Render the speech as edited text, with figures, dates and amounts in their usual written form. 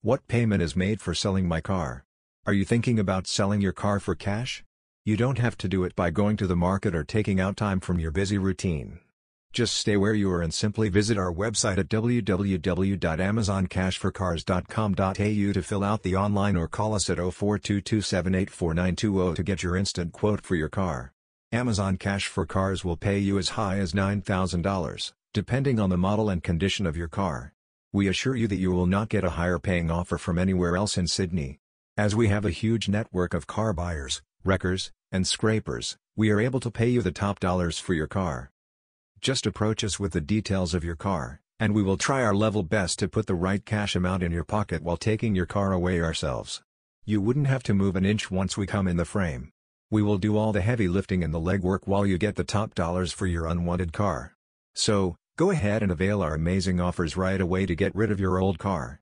What payment is made for selling my car? Are you thinking about selling your car for cash? You don't have to do it by going to the market or taking out time from your busy routine. Just stay where you are and simply visit our website at www.amazoncashforcars.com.au to fill out the online or call us at 0422784920 to get your instant quote for your car. Amazon Cash for Cars will pay you as high as $9,000, depending on the model and condition of your car. We assure you that you will not get a higher paying offer from anywhere else in Sydney. As we have a huge network of car buyers, wreckers, and scrapers, we are able to pay you the top dollars for your car. Just approach us with the details of your car, and we will try our level best to put the right cash amount in your pocket while taking your car away ourselves. You wouldn't have to move an inch once we come in the frame. We will do all the heavy lifting and the legwork while you get the top dollars for your unwanted car. So, go ahead and avail our amazing offers right away to get rid of your old car.